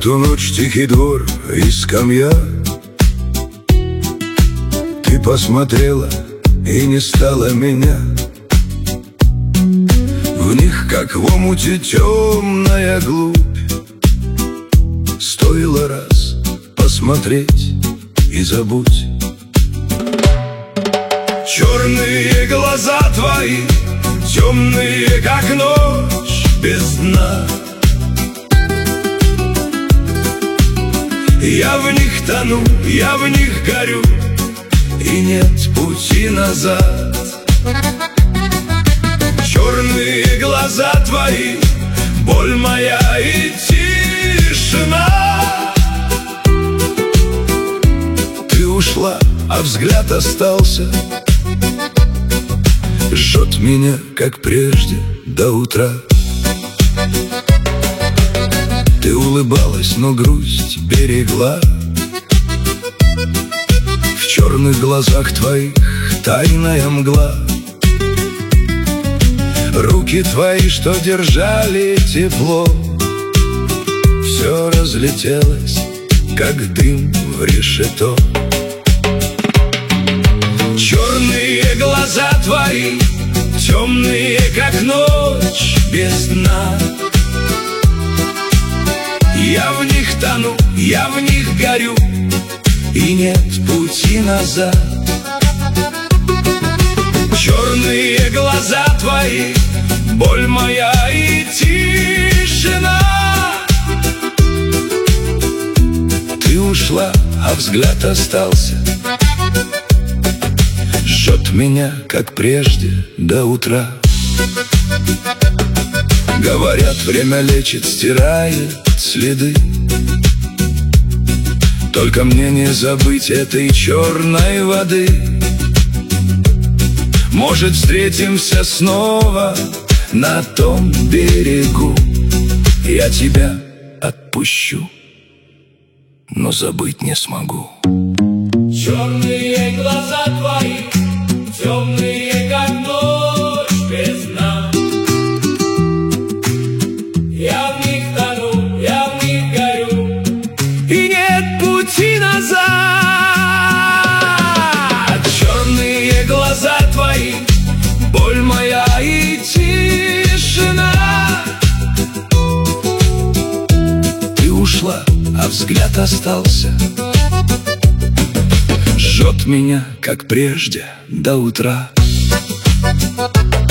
эту ночь тихий двор и скамья. Ты посмотрела и не стала меня. В них, как в омуте, темная глубь. Стоило раз посмотреть и забудь. Черные глаза твои, темные, как ночь без дна. Я в них тону, я в них горю, и нет пути назад. Черные глаза твои, боль моя и тишина. Ты ушла, а взгляд остался, жжет меня, как прежде, до утра. Ты улыбалась, но грусть берегла. В черных глазах твоих тайная мгла. Руки твои, что держали тепло, все разлетелось, как дым в решето. Черные глаза твои, темные, как ночь без дна. Я в них тону, я в них горю, и нет пути назад. Черные глаза твои, боль моя и тишина. Ты ушла, а взгляд остался, жжет меня, как прежде, до утра. Говорят, время лечит, стирает следы. Только мне не забыть этой черной воды. Может, встретимся снова на том берегу. Я тебя отпущу, но забыть не смогу. Черные глаза твои, темные, как ночь без дна. Я в них тону, я в них горю, и нет пути назад. Черные глаза твои, боль моя и тишина. Ты ушла, а взгляд остался, жжет меня, как прежде, до утра.